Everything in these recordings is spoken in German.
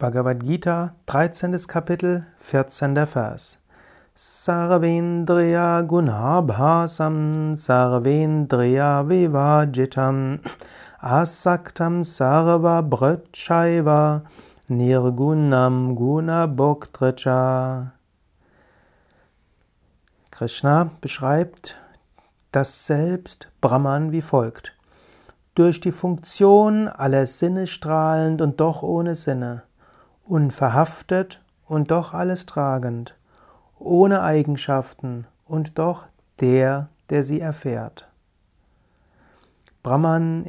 Bhagavad Gita, 13. Kapitel, 14. Vers. Sarvendriya gunabhasam sarvendriya vivajitam asaktam sarva bhrachaiva nirgunam gunabhoktracha. Krishna beschreibt das Selbst Brahman wie folgt. Durch die Funktion aller Sinne strahlend und doch ohne Sinne, unverhaftet und doch alles tragend, ohne Eigenschaften und doch der, der sie erfährt. Brahman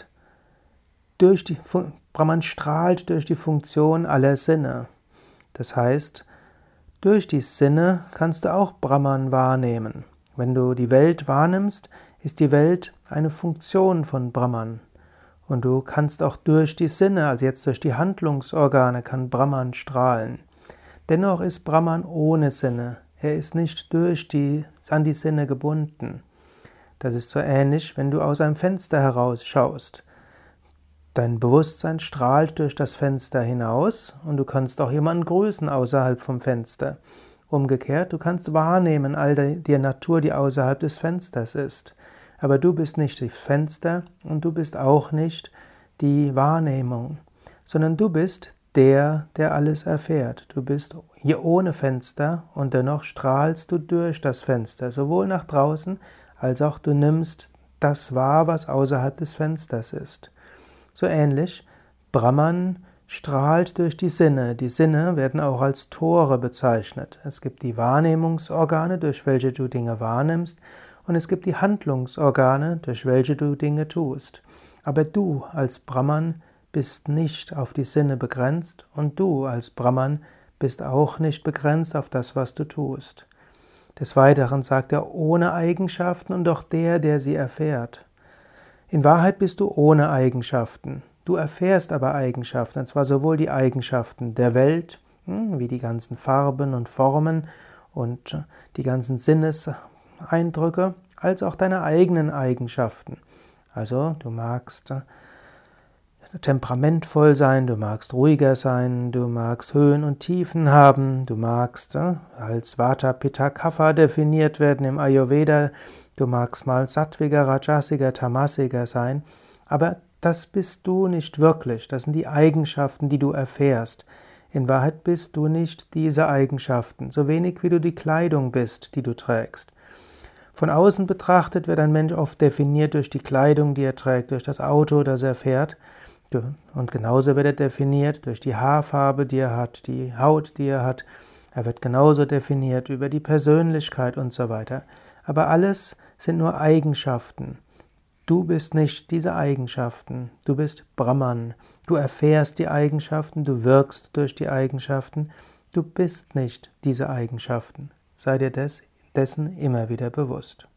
strahlt durch die Funktion aller Sinne. Das heißt, durch die Sinne kannst du auch Brahman wahrnehmen. Wenn du die Welt wahrnimmst, ist die Welt eine Funktion von Brahman. Und du kannst auch durch die Sinne, also jetzt durch die Handlungsorgane, kann Brahman strahlen. Dennoch ist Brahman ohne Sinne. Er ist nicht an die Sinne gebunden. Das ist so ähnlich, wenn du aus einem Fenster herausschaust. Dein Bewusstsein strahlt durch das Fenster hinaus und du kannst auch jemanden grüßen außerhalb vom Fenster. Umgekehrt, du kannst wahrnehmen all die Natur, die außerhalb des Fensters ist. Aber du bist nicht das Fenster und du bist auch nicht die Wahrnehmung, sondern du bist der, der alles erfährt. Du bist hier ohne Fenster und dennoch strahlst du durch das Fenster, sowohl nach draußen, als auch du nimmst das wahr, was außerhalb des Fensters ist. So ähnlich, Brahman strahlt durch die Sinne. Die Sinne werden auch als Tore bezeichnet. Es gibt die Wahrnehmungsorgane, durch welche du Dinge wahrnimmst, und es gibt die Handlungsorgane, durch welche du Dinge tust. Aber du als Brahman bist nicht auf die Sinne begrenzt und du als Brahman bist auch nicht begrenzt auf das, was du tust. Des Weiteren sagt er, ohne Eigenschaften und doch der, der sie erfährt. In Wahrheit bist du ohne Eigenschaften. Du erfährst aber Eigenschaften, und zwar sowohl die Eigenschaften der Welt, wie die ganzen Farben und Formen und die ganzen Sinneseindrücke, als auch deine eigenen Eigenschaften. Also du magst temperamentvoll sein, du magst ruhiger sein, du magst Höhen und Tiefen haben, du magst als Vata, Pitta, Kapha definiert werden im Ayurveda, du magst mal sattwiger, rajasiger, tamasiger sein, aber das bist du nicht wirklich, das sind die Eigenschaften, die du erfährst. In Wahrheit bist du nicht diese Eigenschaften, so wenig wie du die Kleidung bist, die du trägst. Von außen betrachtet wird ein Mensch oft definiert durch die Kleidung, die er trägt, durch das Auto, das er fährt. Und genauso wird er definiert durch die Haarfarbe, die er hat, die Haut, die er hat. Er wird genauso definiert über die Persönlichkeit und so weiter. Aber alles sind nur Eigenschaften. Du bist nicht diese Eigenschaften. Du bist Brahman. Du erfährst die Eigenschaften, du wirkst durch die Eigenschaften. Du bist nicht diese Eigenschaften. Sei dir dessen immer wieder bewusst.